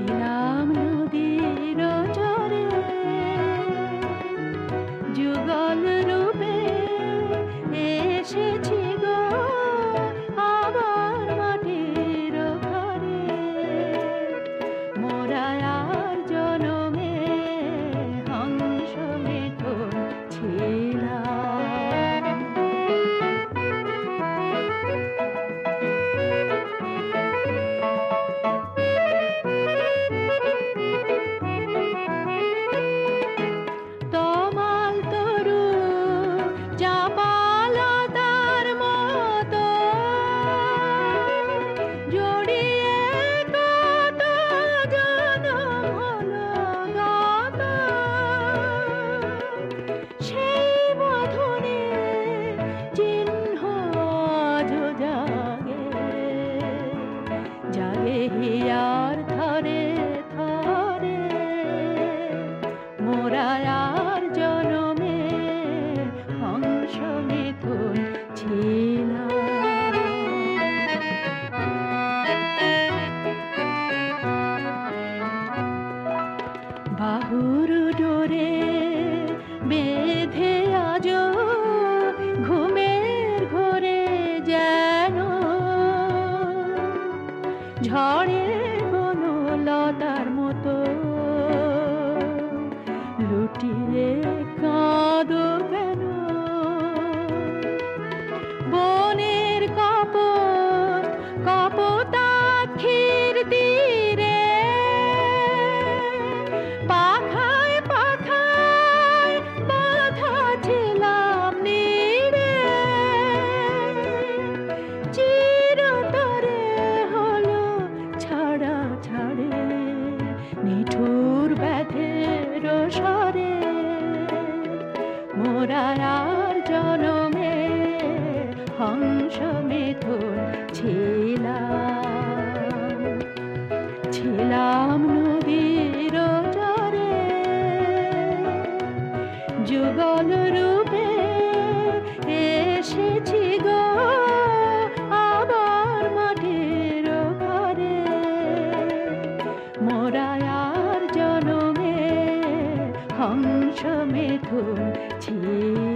ছিলাম নদীর চরে যুগল রূপে এসেছি গো আবার মাটির ঘরে মোরা আর জনমে হংস মিঠুন ছিলাম। তমাল তরু চাপালতার মতো জড়িয়ে কত জনম হলো গত সেই বধনে চিহ্ন আজও জাগে জাগে হিয়ার থরে থরে মোরা আর জনমে হংস মিথুন ছিলাম। বাহুর ডোরে বেঁধে আজ ঘুমের ঘোরে যেন ঝড়ে বনলতার মতো লুটিয়ে কাঁদো কেন বনের কপোত কপোতাক্ষীর তীরে পাখায় পাখায় বাঁধা ছিলাম নীড়ে চিরতরে হলো ছাড়া ছাড়ে নিঠুর ব্যথের স্বরে মোরা আর জনমে হংস মিথুন ছিলাম। ছিলাম নদীর চরে যুগল রূপে এসেছি গো আবার মাটির ঘরে মোরা আর জনমে হংস মিথুন ছিলাম।